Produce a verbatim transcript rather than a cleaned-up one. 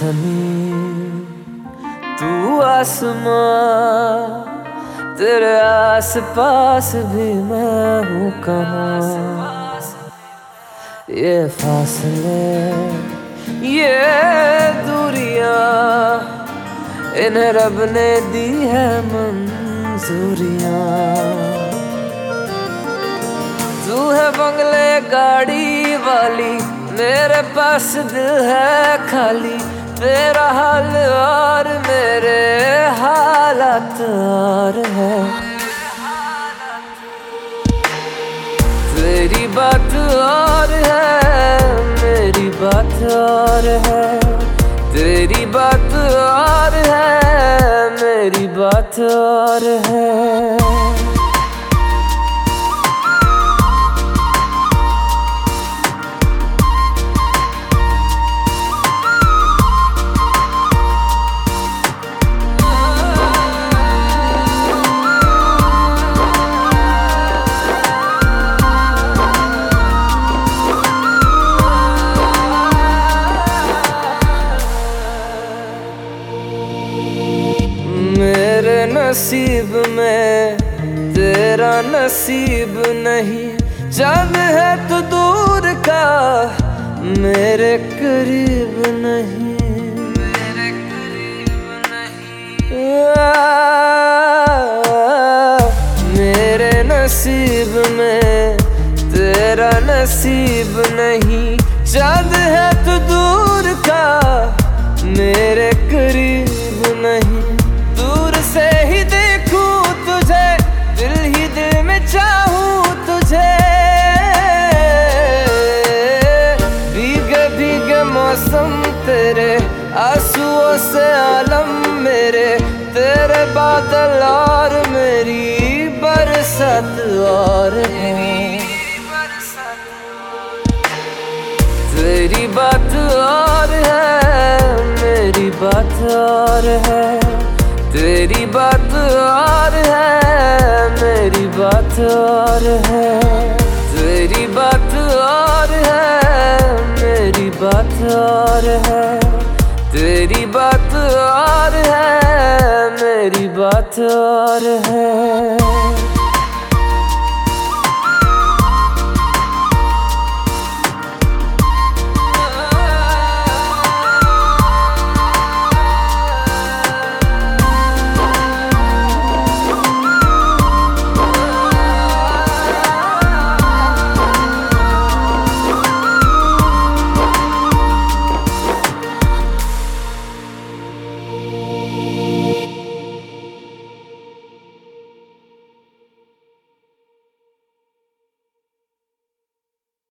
ज़मीन तू आसमां, तेरे आस पास भी मैं हूँ कहाँ। ये फासले ये दूरियां, इन्हें रब ने दी है मंजूरियां। तू है बंगले गाड़ी वाली, मेरे पास दिल है खाली। तेरा हाल और मेरे हालात और है। तेरी बात और है, मेरी बात और है। तेरी बात और है, मेरी बात और है। मेरे नसीब में तेरा नसीब नहीं। चांद है तो दूर का, मेरे करीब नहीं। मेरे करीब नहीं। मेरे नसीब में तेरा नसीब नहीं। चांद है तो दूर का, मेरे करीब नहीं। दूर से ही देखूं तुझे, दिल ही दिल में चाहूं तुझे। भीगे भीगे मौसम तेरे, आंसुओं से आलम मेरे। तेरे बादल और मेरी बरसात और है। तेरी बात और है, मेरी बात और है। तेरी बात और है, मेरी बात और है। तेरी बात और है, मेरी बात और है। तेरी बात और है, मेरी बात और है।